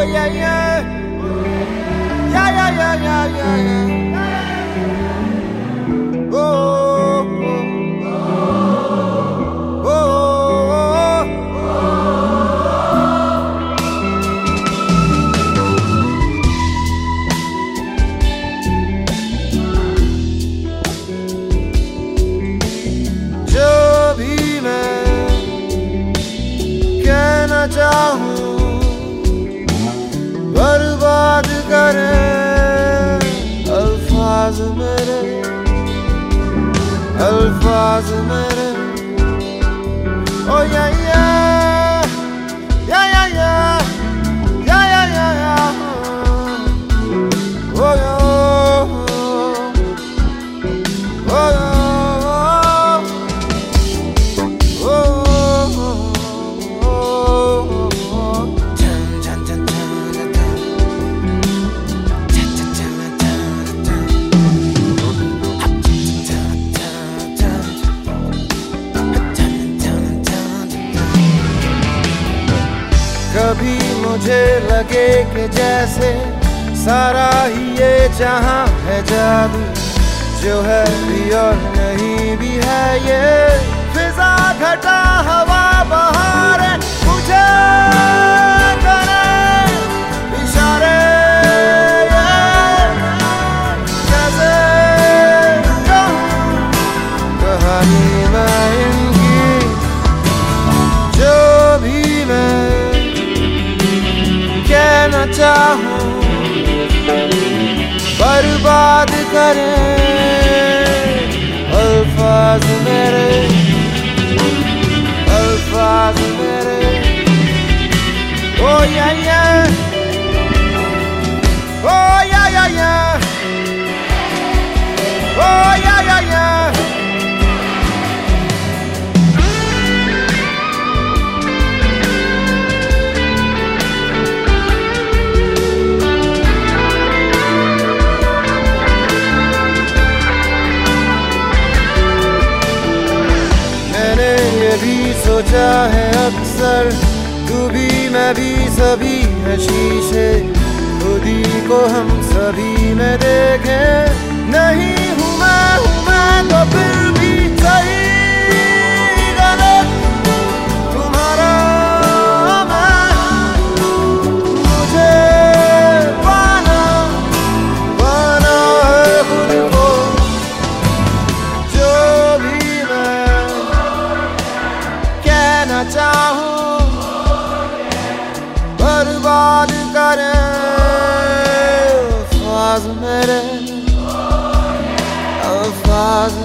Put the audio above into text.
yeah, yeah. Yeah, yeah, yeah, yeah, yeah, yeah. Oh, oh, oh, जो भी मैं कहना चाहूँ बर्बाद करे अल्फाज मेरे ओ या या या या या या या या या ओ या ओ या कभी मुझे लगे कि जैसे सारा ही ये जहां है जादू, जो है भी और नहीं भी है ये फिजा घटा हवा बहार मुझे करे इशारे कैसे कहूं कहानी मैं इनकी, जो भी मैं कहना चाहूं बर्बाद करें अल्फाज मेरे ओ या या ओ या या या ओ या या या भी सोचा है अक्सर, तू भी मैं भी सभी है शीशे, खुदी को हम सभी में देखें, नहीं हूँ मैं तो फिर भी सही गलत तुम्हारा मैं, मुझे पाना है खुद को, जो भी कहना चाहूं बर्बाद करे अल्फाज मेरे